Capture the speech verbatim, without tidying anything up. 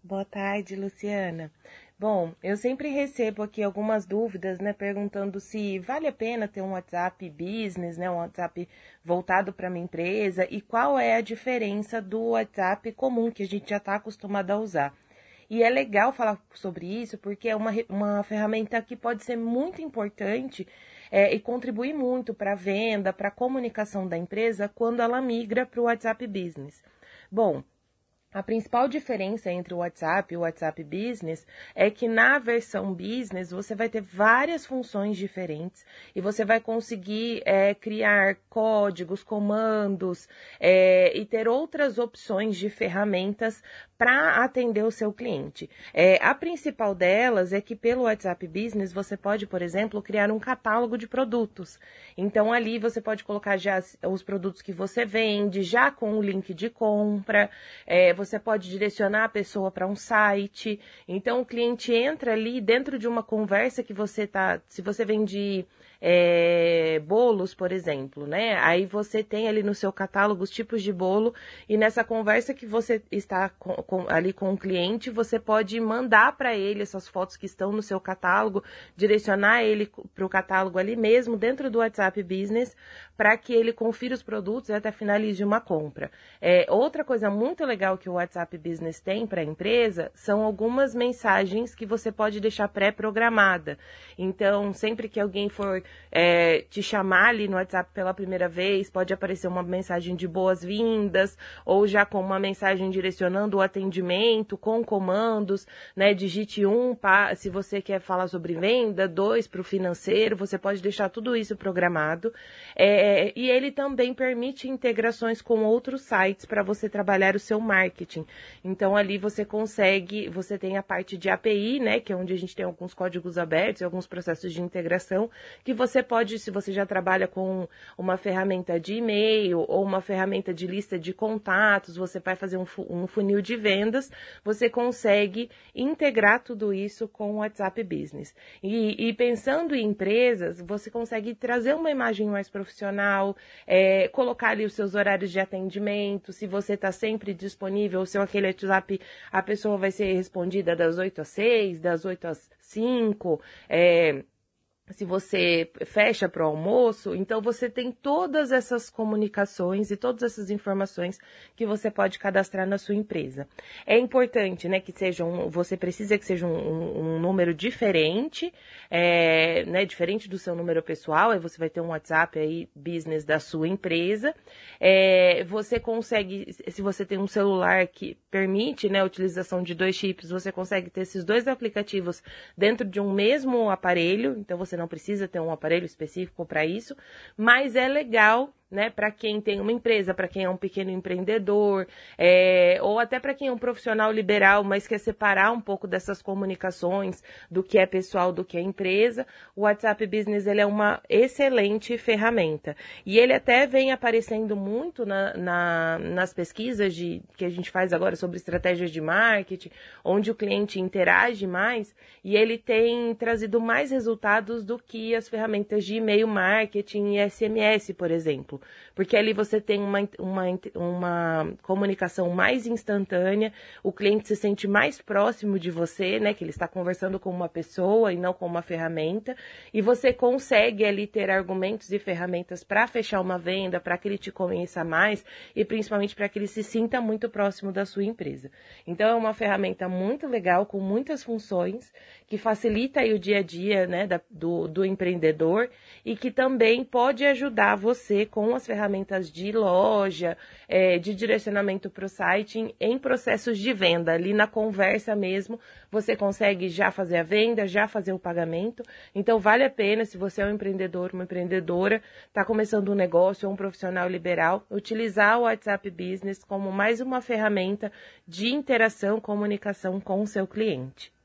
Boa tarde, Luciana. Bom, eu sempre recebo aqui algumas dúvidas, né, perguntando se vale a pena ter um WhatsApp Business, né, um WhatsApp voltado para minha empresa e qual é a diferença do WhatsApp comum que a gente já está acostumado a usar. E é legal falar sobre isso porque é uma, re- uma ferramenta que pode ser muito importante é, e contribuir muito para a venda, para a comunicação da empresa quando ela migra para o WhatsApp Business. Bom, a principal diferença entre o WhatsApp e o WhatsApp Business é que na versão Business você vai ter várias funções diferentes e você vai conseguir é, criar códigos, comandos é, e ter outras opções de ferramentas para atender o seu cliente. É, a principal delas é que pelo WhatsApp Business você pode, por exemplo, criar um catálogo de produtos. Então ali você pode colocar já os produtos que você vende, já com o link de compra. É, você pode direcionar a pessoa para um site. Então, o cliente entra ali dentro de uma conversa que você tá. Se você vende é, bolos, por exemplo, né? Aí você tem ali no seu catálogo os tipos de bolo. E nessa conversa que você está com, com, ali com o cliente, você pode mandar para ele essas fotos que estão no seu catálogo, direcionar ele para o catálogo ali mesmo, dentro do WhatsApp Business, para que ele confira os produtos e até finalize uma compra. É, outra coisa muito legal que o WhatsApp Business tem para a empresa são algumas mensagens que você pode deixar pré-programada. Então, sempre que alguém for é, te chamar ali no WhatsApp pela primeira vez, pode aparecer uma mensagem de boas-vindas, ou já com uma mensagem direcionando o atendimento, com comandos, né? Digite um pa, se você quer falar sobre venda, dois para o financeiro, você pode deixar tudo isso programado. É, e ele também permite integrações com outros sites para você trabalhar o seu marketing. Então, ali você consegue, você tem a parte de A P I, né, que é onde a gente tem alguns códigos abertos e alguns processos de integração, que você pode, se você já trabalha com uma ferramenta de e-mail ou uma ferramenta de lista de contatos, você vai fazer um, um funil de vendas, você consegue integrar tudo isso com o WhatsApp Business. E, e pensando em empresas, você consegue trazer uma imagem mais profissional, é, colocar ali os seus horários de atendimento, se você está sempre disponível, se aquele WhatsApp, a pessoa vai ser respondida das oito às seis, das oito às cinco, é, se você fecha para o almoço, então você tem todas essas comunicações e todas essas informações que você pode cadastrar na sua empresa. É importante, né, que seja um, você precisa que seja um, um, um número diferente, é, né, diferente do seu número pessoal, aí você vai ter um WhatsApp aí, business da sua empresa. É, você consegue, se você tem um celular que permite, né, a utilização de dois chips, você consegue ter esses dois aplicativos dentro de um mesmo aparelho, então você não precisa ter um aparelho específico para isso, mas é legal, né, para quem tem uma empresa, para quem é um pequeno empreendedor, é, ou até para quem é um profissional liberal, mas quer separar um pouco dessas comunicações do que é pessoal, do que é empresa, o WhatsApp Business ele é uma excelente ferramenta. E ele até vem aparecendo muito na, na, nas pesquisas de, que a gente faz agora sobre estratégias de marketing, onde o cliente interage mais, e ele tem trazido mais resultados do que as ferramentas de e-mail marketing e S M S, por exemplo. Porque ali você tem uma, uma, uma comunicação mais instantânea, o cliente se sente mais próximo de você, né, que ele está conversando com uma pessoa e não com uma ferramenta, e você consegue ali ter argumentos e ferramentas para fechar uma venda, para que ele te conheça mais e principalmente para que ele se sinta muito próximo da sua empresa. Então é uma ferramenta muito legal, com muitas funções, que facilita aí o dia a dia, né, da, do, do empreendedor e que também pode ajudar você com as ferramentas de loja, é, de direcionamento para o site em, em processos de venda. Ali na conversa mesmo, você consegue já fazer a venda, já fazer o pagamento. Então, vale a pena, se você é um empreendedor, uma empreendedora, está começando um negócio ou um profissional liberal, utilizar o WhatsApp Business como mais uma ferramenta de interação, comunicação com o seu cliente.